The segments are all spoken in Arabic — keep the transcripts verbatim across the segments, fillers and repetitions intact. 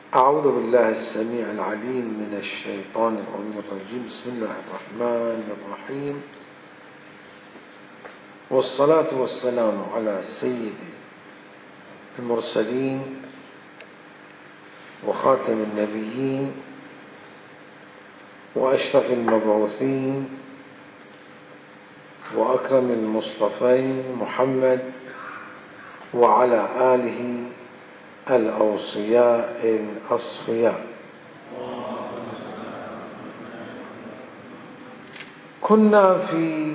أعوذ بالله السميع العليم من الشيطان الرجيم. بسم الله الرحمن الرحيم، والصلاة والسلام على سيد المرسلين وخاتم النبيين وأشرف المبعوثين وأكرم المصطفين محمد وعلى آله الأوصياء الأصفياء. كنا في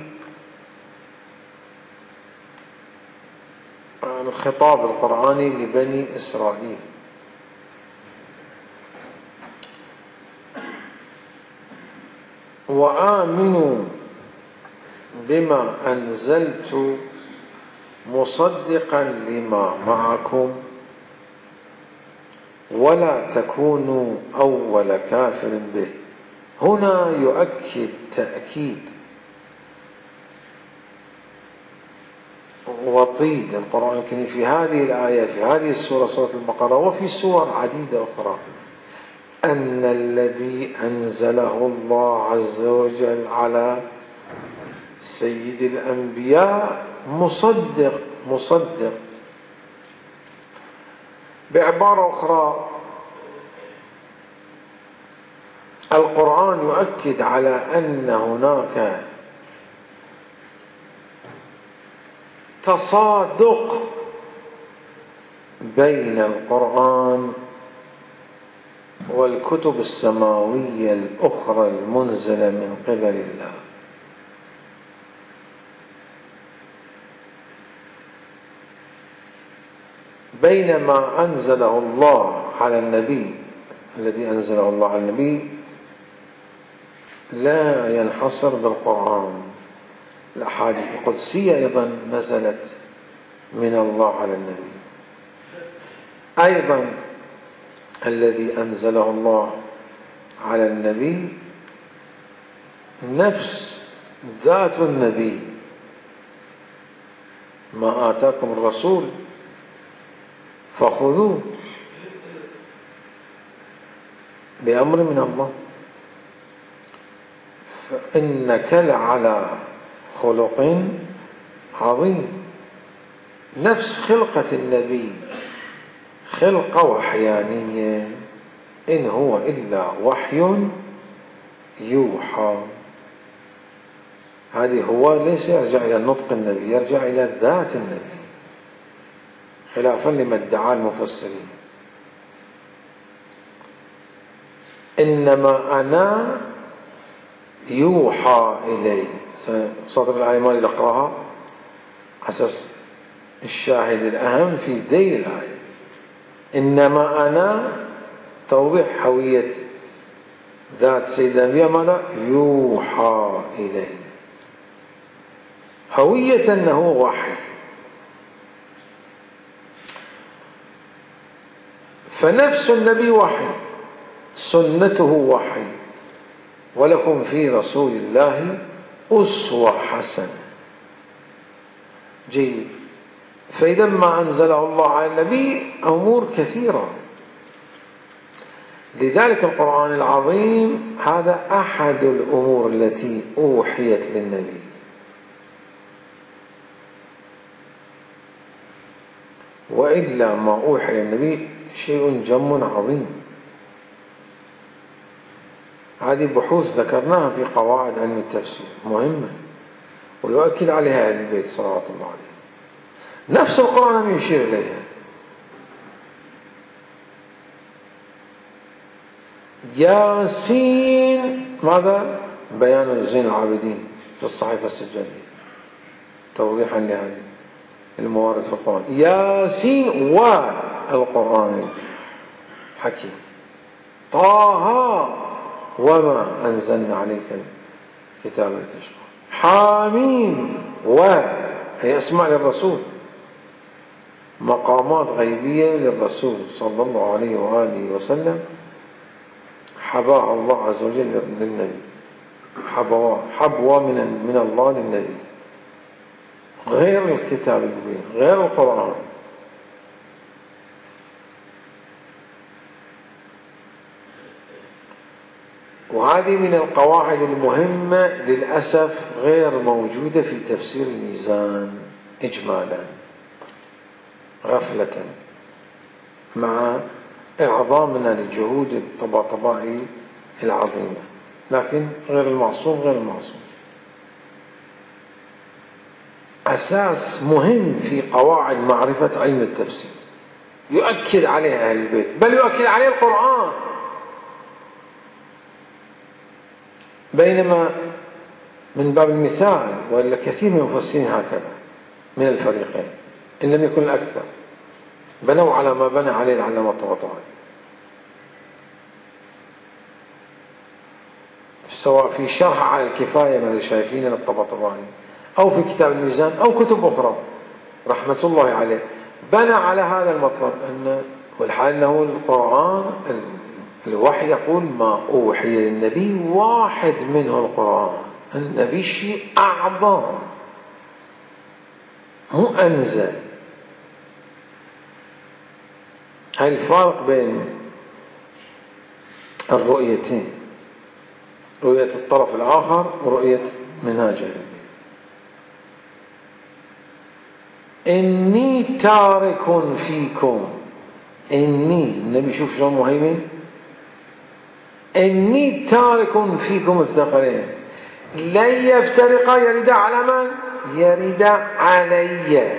الخطاب القرآني لبني إسرائيل، وآمنوا بما أنزلت مصدقا لما معكم ولا تكونوا أول كافر به. هنا يؤكد تأكيد وطيد القرآن الكريم في هذه الآية، في هذه السورة، سورة البقرة، وفي سور عديدة أخرى، أن الذي أنزله الله عز وجل على سيد الأنبياء مصدق مصدق بعبارة أخرى، القرآن يؤكد على أن هناك تصادق بين القرآن والكتب السماوية الأخرى المنزلة من قبل الله. بينما أنزله الله على النبي، الذي أنزله الله على النبي لا ينحصر بالقرآن، الأحاديث القدسية أيضا نزلت من الله على النبي. أيضا الذي أنزله الله على النبي نفس ذات النبي، ما آتاكم الرسول فخذوه بأمر من الله فإنك لعلى خلق عظيم. نفس خلقة النبي خلقة وحيانية، إن هو إلا وحي يوحى. هذه هو ليس يرجع إلى نطق النبي، يرجع إلى ذات النبي، خلافا لما ادعى المفسرين. إنما أنا يوحى إلي، سطر الآية ما أريد أقرأها أساس الشاهد الأهم في ديل الآية. إنما أنا توضيح هوية ذات سيد الأنبياء، ماذا؟ يوحى إلي، هوية أنه وحي. فنفس النبي وحي، سنته وحي، ولكم في رسول الله أسوة حسنة. جيد. فإذا ما أنزله الله على النبي أمور كثيرة، لذلك القرآن العظيم هذا أحد الأمور التي أوحيت للنبي. وإلا ما أوحي للنبي شيء جم عظيم. هذه بحوث ذكرناها في قواعد علم التفسير مهمة، ويؤكد عليها أهل البيت صلوات الله عليهم. نفس القرآن يشير إليها. ياسين، ماذا؟ بيان زين العابدين في الصحيفة السجادية، توضيحا لهذه الموارد في القرآن. ياسين والقرآن الحكيم. طه وما أنزلنا عليك الكتاب لتشقى. حاميم، وهي أسماء للرسول، مقامات غيبية للرسول صلى الله عليه وآله وسلم، حباها الله عز وجل للنبي، حبوة حبوة من من الله للنبي، غير الكتاب المبين، غير القرآن. وهذه من القواعد المهمة للأسف غير موجودة في تفسير الميزان إجمالا، غفلة، مع إعظامنا لجهود الطباطبائي العظيمة، لكن غير المعصوم غير المعصوم. أساس مهم في قواعد معرفة علم التفسير يؤكد عليه أهل البيت، بل يؤكد عليه القرآن. بينما من باب المثال، وإلا كثير من المفسرين هكذا من الفريقين إن لم يكن الأكثر بنوا على ما بنى عليه العلامة الطباطبائي، سواء في شرح على الكفاية مثل شايفين للطباطبائي، أو في كتاب الميزان، أو كتب أخرى رحمة الله عليه، بنى على هذا المطلب أن والحال أنه القرآن الوحي يقول ما أوحي للنبي واحد منه القرآن، النبي شيء أعظم مو أنزل. هاي الفارق بين الرؤيتين، رؤية الطرف الآخر ورؤية منهاج أهل البيت. إني تارك فيكم، إني النبي شوف شلون مهيمن، إني تارك فيكم الثقلين لن يفترقا يرد على من؟ يرد علي.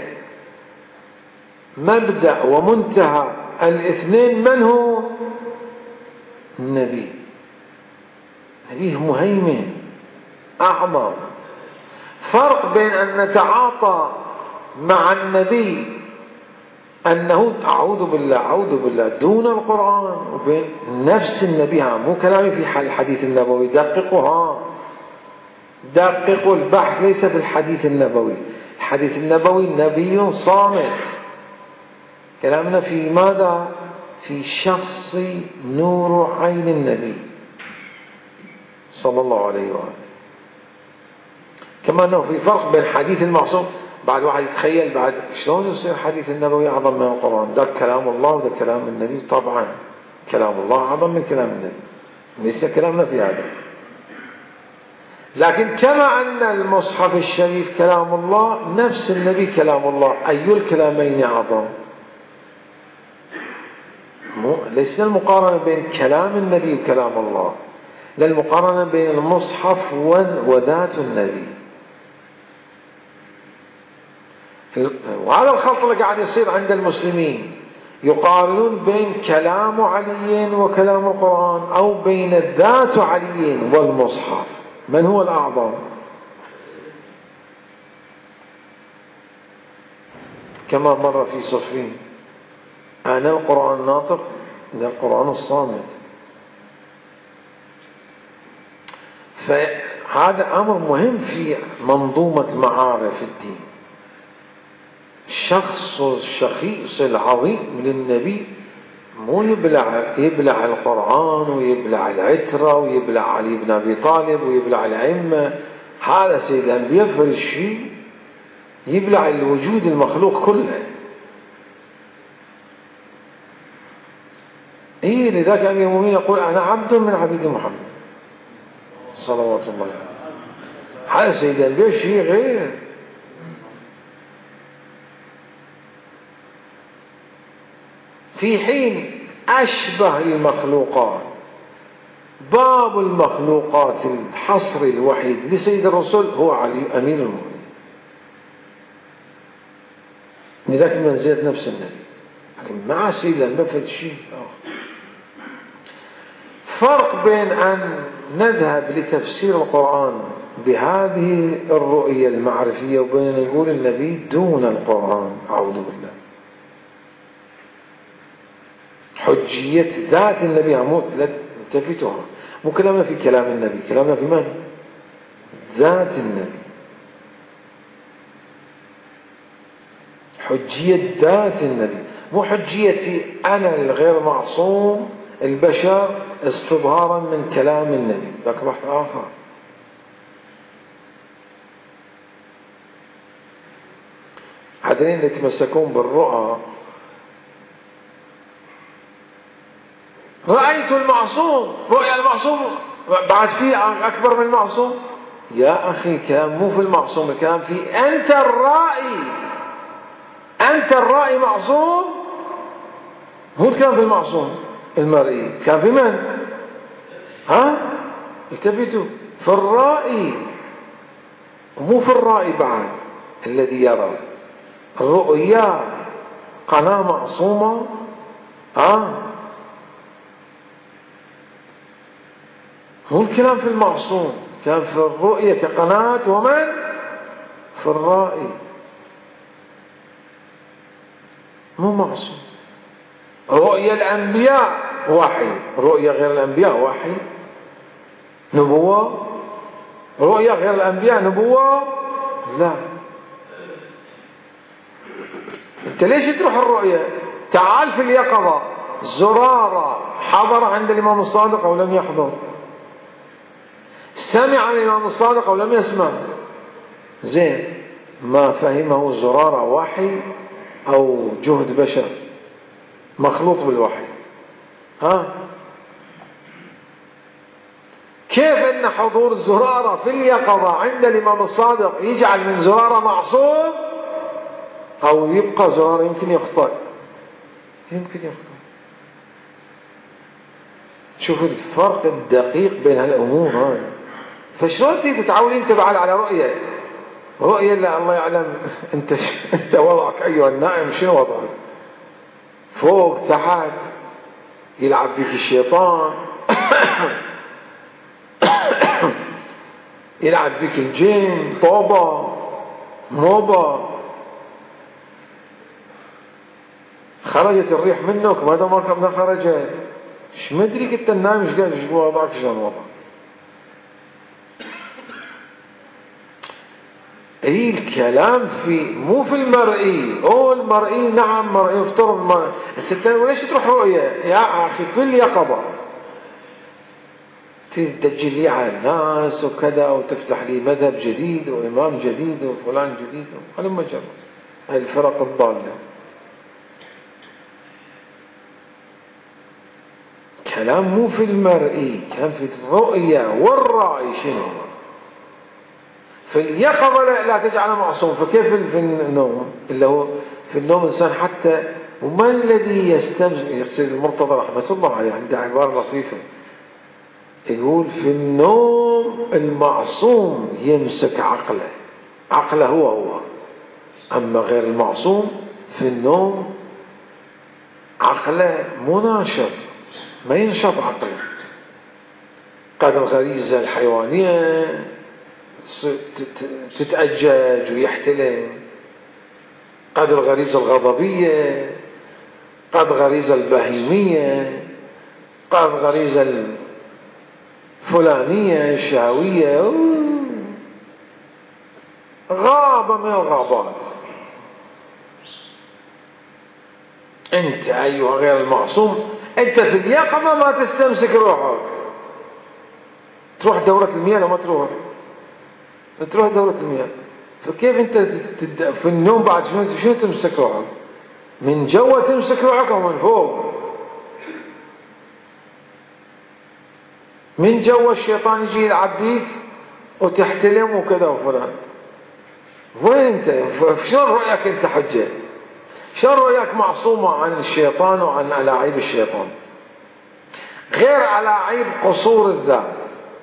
مبدأ ومنتهى الاثنين من هو؟ النبي. نبيه مهيمن أعظم. فرق بين أن نتعاطى مع النبي أنه أعوذ بالله أعوذ بالله دون القرآن، وبين نفس النبي، مو كلامي في الحديث النبوي، دققوا دققوا البحث ليس في الحديث النبوي. الحديث النبوي نبي صامت، كلامنا في ماذا؟ في شخص نور عين النبي صلى الله عليه وآله. كما أنه في فرق بين حديث المعصوم. بعد واحد يتخيل بعد شلون يصير حديث النبوي أعظم من القرآن؟ ده كلام الله وده كلام النبي. طبعا كلام الله أعظم من كلام النبي، ليس كلامنا في هذا. لكن كما أن المصحف الشريف كلام الله، نفس النبي كلام الله. أي الكلامين أعظم؟ ليس المقارنة بين كلام النبي وكلام الله، لا، المقارنة بين المصحف وذات النبي. وهذا الخلط اللي قاعد يصير عند المسلمين، يقارنون بين كلام علي وكلام القرآن، أو بين ذات علي والمصحف، من هو الأعظم؟ كما مر في صفين، أنا القرآن الناطق ده القرآن الصامت. فهذا أمر مهم في منظومة معارف الدين. الشخص الشخيص العظيم للنبي مو يبلع يبلع القرآن ويبلع العترة ويبلع علي بن أبي طالب ويبلع الأئمة. هذا سيد الأنبياء في شيء يبلع الوجود المخلوق كله. إيه لذلك أمير المؤمنين يقول أنا عبد من عبيد محمد صلوات الله عليه. هذا سيد الأنبياء شيء غير. في حين أشبه المخلوقات، باب المخلوقات الحصر الوحيد لسيد الرسول هو علي أمير المؤمنين، لذلك منزلة نفس النبي. لكن مع سيد الأنبياء شيء آخر. فرق بين أن نذهب لتفسير القرآن بهذه الرؤية المعرفية وبين أن نقول النبي دون القرآن. أعوذ بالله. حجية ذات النبي عمود لا تلتفتها. مو كلامنا في كلام النبي، كلامنا في من؟ ذات النبي. حجية ذات النبي، مو حجيتي أنا الغير معصوم البشر استظهارا من كلام النبي، ذاك بحث آخر. هذين يتمسكون بالرؤى. رأيت المعصوم، رؤيا المعصوم بعد في أكبر من المعصوم؟ يا أخي الكلام مو في المعصوم، الكلام في أنت الرائي. أنت الرائي معصوم، مو الكلام في المعصوم المرئي. كان في من؟ ها؟ التفتوا في الرائي، ومو في الرائي بعد الذي يرى. الرؤيا قناة معصومة. ها؟ مو الكلام في المعصوم، كان في الرؤية كقناة، ومن؟ في الرائي، مو معصوم. رؤيا الأنبياء وحي، رؤيا غير الأنبياء وحي نبوة. رؤيا غير الأنبياء نبوة؟ لا. أنت ليش تروح الرؤيا؟ تعال في اليقظة. زرارة حضر عند الإمام الصادق أو لم يحضر؟ سمع من الإمام الصادق أو لم يسمع؟ زين، ما فهمه زرارة وحي أو جهد بشر مخلوط بالوحي؟ ها؟ كيف أن حضور زرارة في اليقظة عند الإمام الصادق يجعل من زرارة معصوم؟ أو يبقى زرارة يمكن يخطئ، يمكن يخطئ. شوفوا الفرق الدقيق بين هالأمور هاي. فشلون تيجي تتعودين انت بعد على رؤية رؤية لا الله يعلم انت انت وضعك ايها النائم شنو وضعك؟ فوق تحت، يلعب بك الشيطان يلعب بك الجن، طوبة موبة، خرجت الريح منك ماذا ما خرجت، ايش مدري كنت النايم ايش قاعد ايش وضعك شلون وضعك. اي الكلام في مو في المرئي. هو المرئي نعم مرئي يفترض مرئي. وليش تروح رؤية يا اخي في اليقظة؟ تدجل لي على الناس وكذا وتفتح لي مذهب جديد وامام جديد وفلان جديد هلم جرب هاي الفرق الضالة. كلام مو في المرئي، كلام في الرؤية والرأي. شنو في اليقظة لا, لا تجعله معصوم، فكيف في النوم؟ اللي هو في النوم إنسان حتى. وما الذي يستمر؟ السيد المرتضى رحمة الله عليه عنده عبارة لطيفة يقول في النوم المعصوم يمسك عقله، عقله هو هو، أما غير المعصوم في النوم عقله مناشط، ما ينشط عقله. قد الغريزة الحيوانية تتأجج ويحتلم، قد الغريزة الغضبية، قد غريزة البهيمية، قد غريزة الفلانية الشهوية، غابة من الغابات. أنت أيها غير المعصوم أنت في اليقظة ما تستمسك روحك. تروح دورة المياه لو ما تروح تروح دورة المياه، فكيف أنت في النوم بعد شنو شنو تمسك روحك؟ من جوا تمسك روحك أو من فوق؟ من جوا الشيطان يجي يلعب بيك وتحتلم وكذا وفلان. وين أنت؟ شلون رؤيك أنت حجة؟ شلون رؤيك معصومة عن الشيطان وعن ألاعيب الشيطان؟ غير ألاعيب قصور الذات.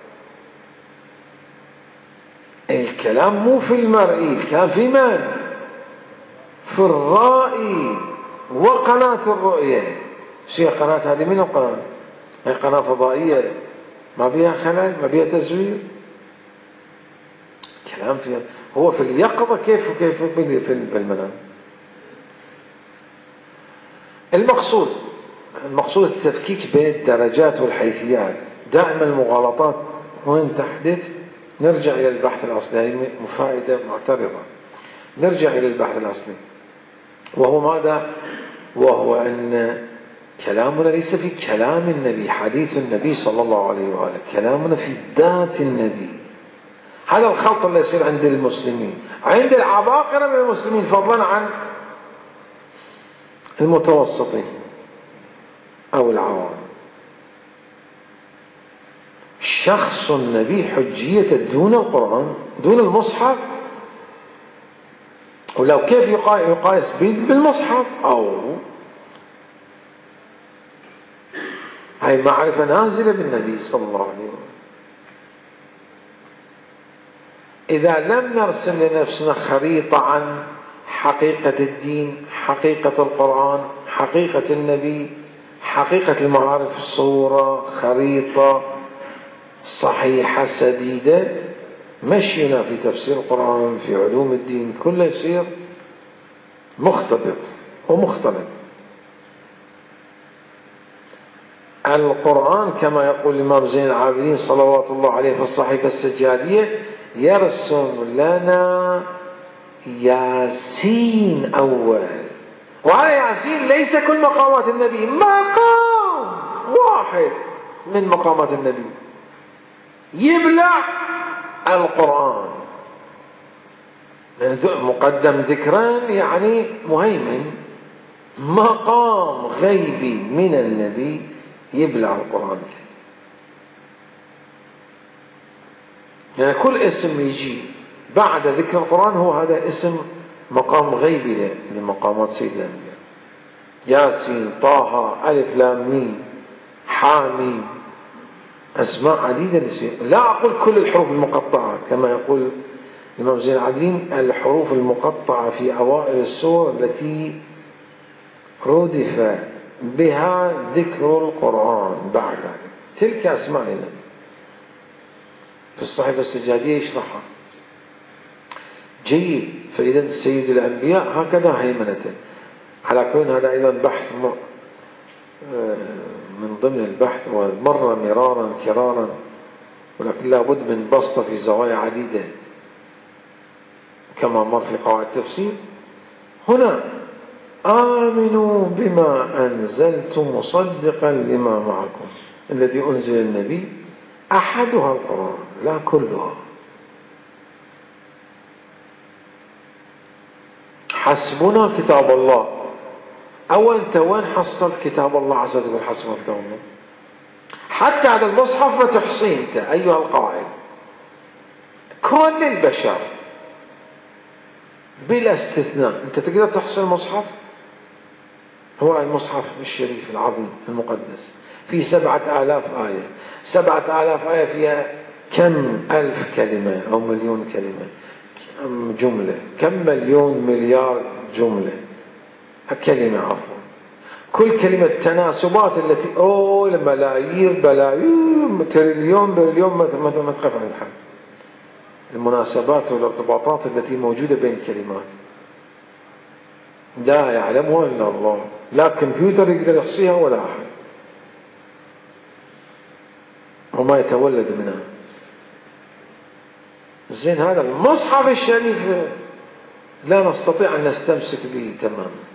الكلام مو في المرئي، الكلام في من؟ في الرائي وقناة الرؤية. شو هي قناة هذه؟ من القناة؟ هي قناة فضائية ما بيها خلل ما بيها تزوير. كلام فيها هو في اليقظة كيف وكيف في المنام. المقصود المقصود التفكيك بين الدرجات والحيثيات. دائما المغالطات وين تحدث؟ نرجع إلى البحث الأصلي. هذه مفائدة معترضة. نرجع إلى البحث الأصلي وهو ماذا؟ وهو أن كلامنا ليس في كلام النبي، حديث النبي صلى الله عليه وآله، كلامنا في ذات النبي. هذا الخلط اللي يصير عند المسلمين، عند العباقرة من المسلمين، فضلا عن المتوسطين أو العوام. شخص النبي حجية دون القرآن دون المصحف، ولو كيف يقايس بالمصحف؟ أو هاي معرفة نازلة بالنبي صلى الله عليه وسلم. إذا لم نرسم لنفسنا خريطة عن حقيقة الدين، حقيقة القرآن، حقيقة النبي، حقيقة المعارف، صورة خريطة صحيحة سديدة، مشينا في تفسير القرآن في علوم الدين كله يصير مختبط ومختلط. القرآن كما يقول الإمام زين العابدين صلوات الله عليه في الصحيفة السجادية يرسم لنا ياسين أول، وهذا ياسين ليس كل مقامات النبي، مقام واحد من مقامات النبي يبلع القرآن. مقدم ذكران يعني مهيمن، مقام غيبي من النبي يبلع القرآن الكريم. يعني كل اسم يجي بعد ذكر القرآن هو هذا اسم مقام غيبي لمقامات سيد الأنبياء. ياسين، طه، ألف لام ميم، حاميم، أسماء عديدة لسيد. لا أقول كل الحروف المقطعة كما يقول الإمام زين العابدين، الحروف المقطعة في أوائل السور التي ردف بها ذكر القرآن بعد ذلك، تلك أسماء النبي. في الصحيفة السجادية يشرحها جيد. فإذا سيد الأنبياء هكذا هيمنته. على كون هذا أيضا بحث من ضمن البحث ومر مرارا كرارا، ولكن لابد من بسطة في زوايا عديدة كما مر في قواعد التفسير. هنا آمنوا بما أنزلت مصدقا لما معكم، الذي أنزل النبي أحدها القرآن لا كلها. حسبنا كتاب الله. أول أنت وين حصلت كتاب الله عز وجل؟ حسبنا كتاب الله. حتى هذا المصحف ما تحصيه أنت أيها القائل، كل البشر بلا استثناء أنت تقدر تحصي المصحف؟ هو المصحف الشريف العظيم المقدس فيه سبعة آلاف آية. سبعة آلاف آية فيها كم ألف كلمة أو مليون كلمة، كم جملة، كم مليون مليار جملة كلمة عفوا. كل كلمة تناسبات التي أوه ملايير بلايين تريليون بريليون ما تقف عند حد. المناسبات والارتباطات التي موجودة بين الكلمات لا يعلمها إلا الله، لا كمبيوتر يقدر يحصيها ولا أحد، وما يتولد منها. زين هذا المصحف الشريف لا نستطيع أن نستمسك به تماما.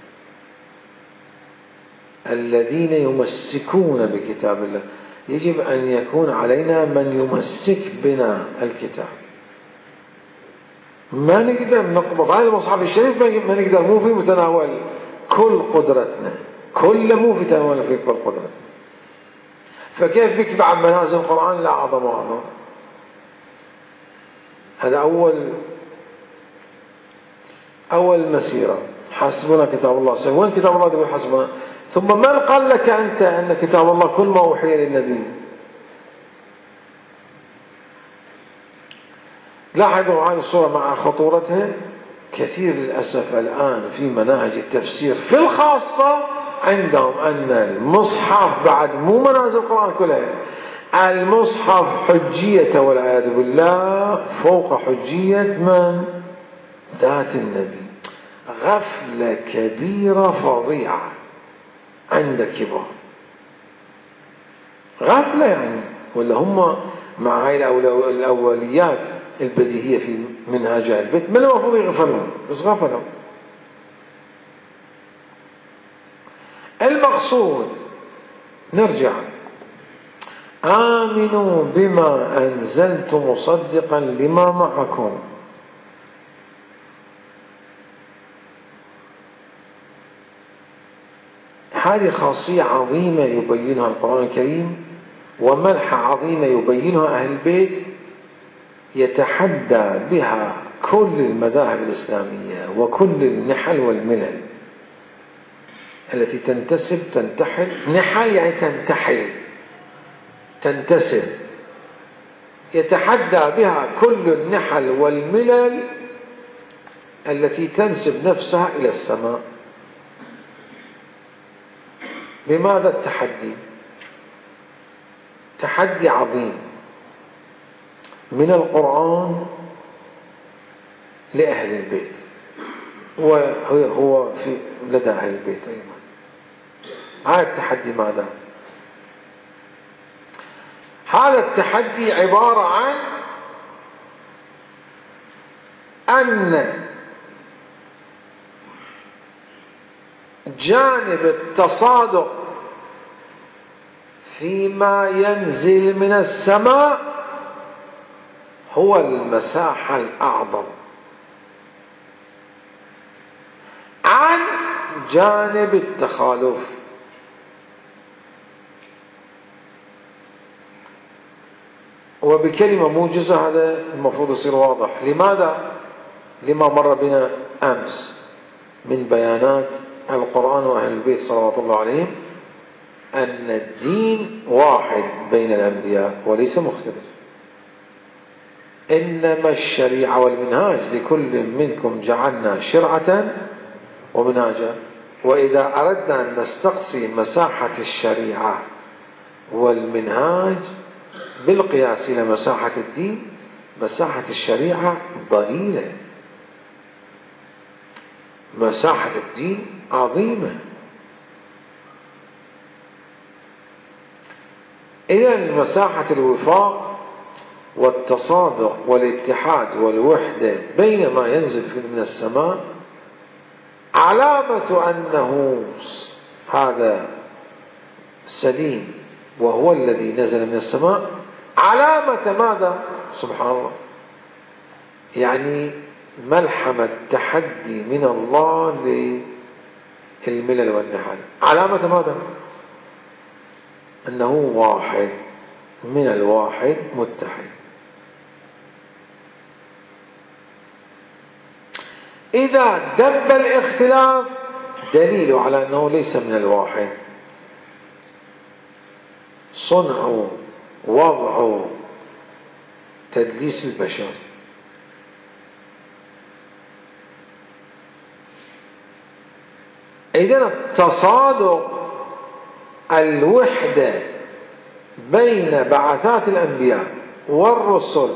الذين يمسكون بكتاب الله يجب أن يكون علينا من يمسك بنا الكتاب. ما نقدر نقبض هذا المصحف الشريف، ما نقدر مو في متناول كل قدرتنا، كل مو في تناول في كل قدرتنا. فكيف بك بعد منازل القرآن لا أعظم أعظم؟ هذا أول أول مسيرة. حسبنا كتاب الله. وين كتاب الله يقول حسبنا؟ ثم من قال لك أنت أن كتاب الله كل ما أوحي للنبي؟ لاحظوا هذه الصورة مع خطورتها. كثير للأسف الآن في مناهج التفسير في الخاصة عندهم أن المصحف بعد مو منازل القرآن كلها، المصحف حجية والعياذ بالله فوق حجية من؟ ذات النبي. غفلة كبيرة فظيعة عند كبار. غفلة يعني، ولا هم مع هاي الأوليات البديهية في منهاج البيت ما المفروض يغفلون، بس غفلوا. المقصود نرجع، آمنوا بما أنزلت مصدقا لما معكم. هذه خاصية عظيمة يبينها القرآن الكريم وملحة عظيمة يبينها أهل البيت يتحدى بها كل المذاهب الإسلامية وكل النحل والملل التي تنتسب تنتحل. نحل يعني تنتحل تنتسب، يتحدى بها كل النحل والملل التي تنسب نفسها إلى السماء. بماذا التحدي؟ تحدي عظيم من القرآن لأهل البيت، وهو في لدى أهل البيت أيضا. هذا التحدي ماذا؟ هذا التحدي عبارة عن أن جانب التصادق فيما ينزل من السماء هو المساحة الأعظم عن جانب التخالف. وبكلمة موجزة هذا المفروض يصير واضح. لماذا؟ لما مر بنا أمس من بيانات القرآن وأهل البيت صلوات الله عليهم أن الدين واحد بين الأنبياء وليس مختلف، إنما الشريعة والمنهاج لكل منكم جعلنا شرعة ومنهاجا. وإذا أردنا أن نستقصي مساحة الشريعة والمنهاج بالقياس إلى مساحة الدين، مساحة الشريعة ضئيلة، مساحة الدين عظيمة. إذن مساحة الوفاق والتصادق والاتحاد والوحدة بين ما ينزل من السماء علامة أنه هذا سليم وهو الذي نزل من السماء. علامة ماذا؟ سبحان الله، يعني ملحمة تحدي من الله للملل والنحل. علامة ماذا؟ أنه واحد من الواحد متحد. إذا دب الاختلاف دليل على أنه ليس من الواحد. صنع وضع تدليس البشر. إذن التصادق الوحدة بين بعثات الأنبياء والرسل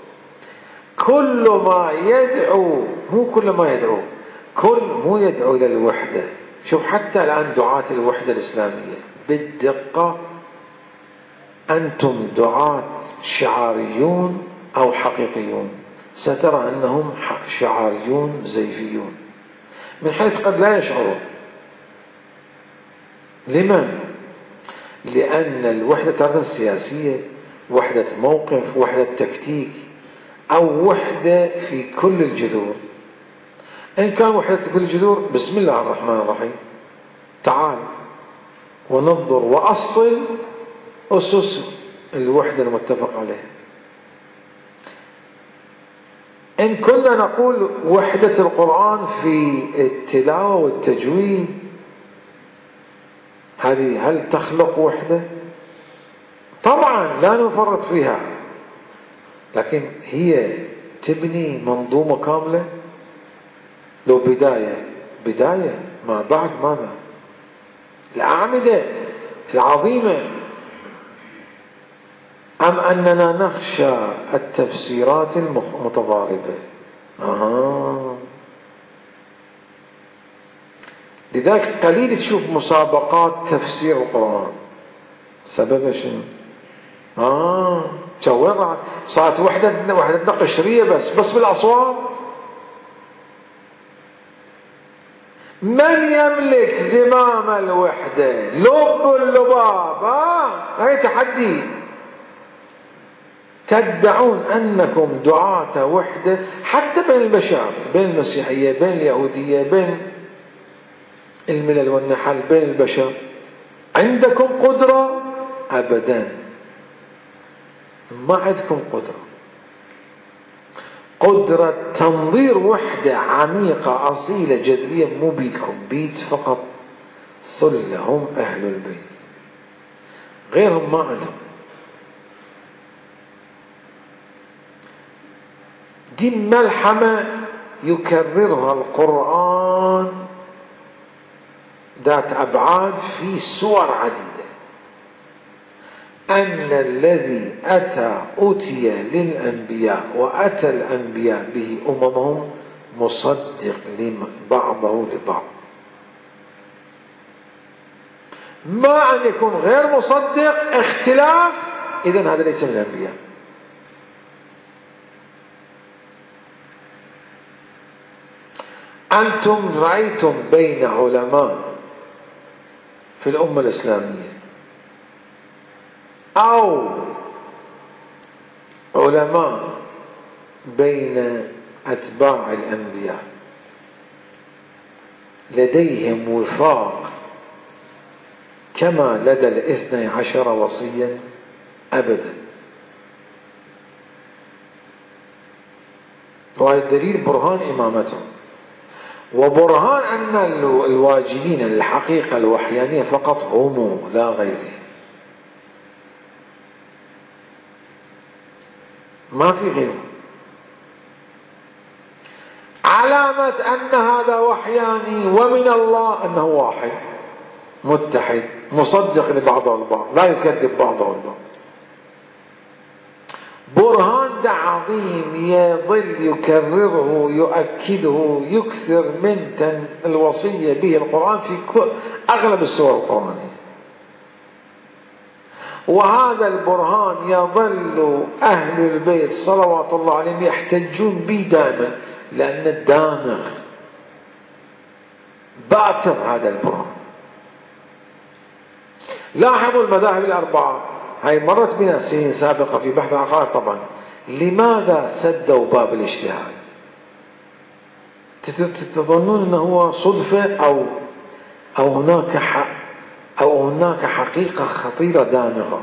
كل ما يدعو، مو كل ما يدعو، كل مو يدعو إلى الوحدة. شوف حتى الآن دعاة الوحدة الإسلامية بالدقة، أنتم دعاة شعاريون أو حقيقيون، سترى أنهم شعاريون زيفيون من حيث قد لا يشعرون. لما؟ لأن الوحدة تارة سياسية، وحدة موقف، وحدة تكتيك، أو وحدة في كل الجذور. إن كان وحدة في كل الجذور، بسم الله الرحمن الرحيم، تعال وننظر وأصل أسس الوحدة المتفق عليها. إن كنا نقول وحدة القرآن في التلاوة والتجويد، هذه هل تخلق وحدة؟ طبعا لا نفرط فيها، لكن هي تبني منظومة كاملة. لو بداية بداية ما بعد ماذا؟ الأعمدة العظيمة، أم أننا نخشى التفسيرات المتضاربة؟ آه. لذلك قليل تشوف مسابقات تفسير القرآن. سبب شنو؟ آه وين صارت وحدة وحدتنا قشرية بس بس بالأصوات. من يملك زمام الوحدة؟ لب اللباب. آه هاي تحدي. تدعون أنكم دعاة وحدة حتى بين البشر، بين المسيحية، بين اليهودية، بين الملل والنحل، بين البشر. عندكم قدرة؟ أبدا. ما عندكم قدرة قدرة تنظير وحدة عميقة أصيلة جذرية، مو بيدكم، بيد فقط ثلة هم أهل البيت، غيرهم ما عندهم. دي ملحمة يكررها القرآن ذات أبعاد في سور عديدة، أن الذي أتى أتي للأنبياء وأتى الأنبياء به أممهم مصدق بعضه لبعض. ما أن يكون غير مصدق اختلاف، إذن هذا ليس من الأنبياء. أنتم رأيتم بين علماء في الأمة الإسلامية أو علماء بين أتباع الأنبياء لديهم وفاق كما لدى الاثني عشر وصيا؟ أبدا. وهذا الدليل برهان إمامتهم، وبرهان أن الواجدين للحقيقة الوحيانية فقط هم لا غيره، ما في غيره. علامة أن هذا وحياني ومن الله أنه واحد متحد مصدق لبعضه البعض، لا يكذب بعضه البعض. برهان ده عظيم يظل يكرره يؤكده يكثر من الوصية به القرآن في أغلب السور القرآنية، وهذا البرهان يظل أهل البيت صلوات الله عليهم يحتجون به دائما، لأن الدامغ باتر هذا البرهان. لاحظوا المذاهب الأربعة، هاي مرت بنا سنين سابقة في بحث العقائد طبعا، لماذا سدوا باب الاجتهاد؟ تظنون أنه هو صدفة أو أو هناك حق أو هناك حقيقة خطيرة دامغة؟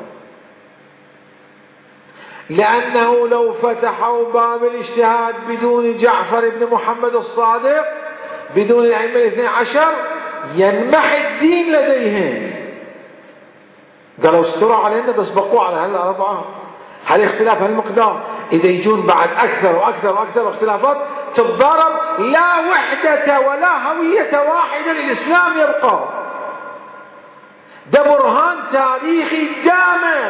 لأنه لو فتحوا باب الاجتهاد بدون جعفر بن محمد الصادق، بدون الأئمة الاثني عشر، ينمحي الدين لديهم. قالوا استروا علينا بس بقوا على هالأربعة، هل اختلاف هالمقدار إذا يجون بعد أكثر وأكثر وأكثر واختلافات تتضارب، لا وحدة ولا هوية واحدة للإسلام يبقى. ده برهان تاريخي دامغ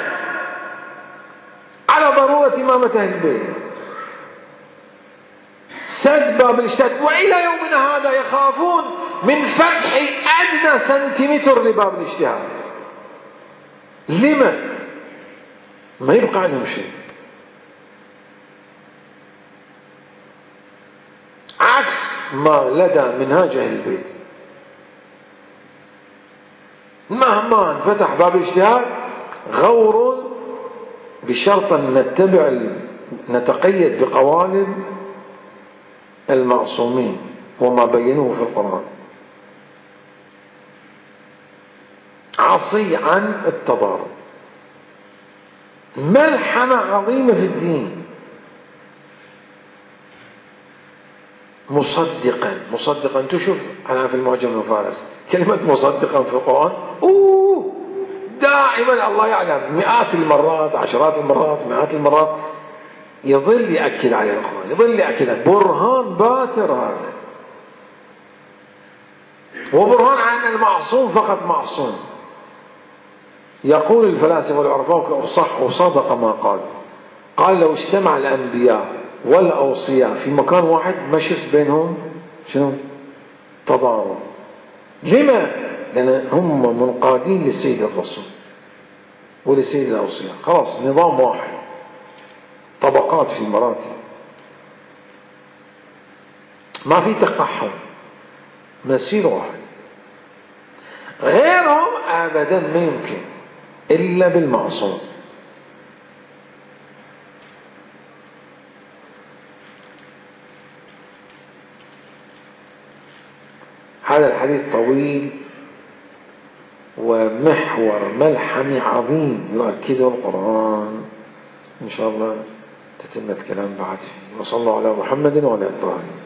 على ضرورة إمامة أهل البيت. سد باب الاجتهاد، وإلى يومنا هذا يخافون من فتح أدنى سنتيمتر لباب الاجتهاد. لما؟ ما يبقى عنهم شيء، عكس ما لدى منهاج أهل البيت. مهما انفتح باب الاجتهاد غور، بشرط أن نتبع نتقيد بقوالب المعصومين وما بينوه في القرآن، عصي عن التضارب. ملحمة عظيمة في الدين. مصدقا مصدقا تشوف أنا في المعجم المفارس كلمة مصدقا في القرآن أوه دائما الله يعلم مئات المرات، عشرات المرات، مئات المرات يظل يأكد على القرآن، يظل يأكد. برهان باتر هذا، وبرهان عن المعصوم فقط معصوم. يقول الفلاسفة والعرفاء وصح وصدق ما قال، قال لو اجتمع الأنبياء والأوصياء في مكان واحد ما شفت بينهم شنو؟ تضارب. لما؟ لأن هم منقادين للسيد الرسول ولسيد الأوصياء، خلاص نظام واحد، طبقات في مراتب، ما في تقحم، مسير واحد. غيرهم أبدا ما يمكن إلا بالمعصوم. هذا الحديث طويل ومحور ملحمي عظيم يؤكده القرآن إن شاء الله تتم الكلام بعد فيه. وصلى الله على محمد وعلى آله.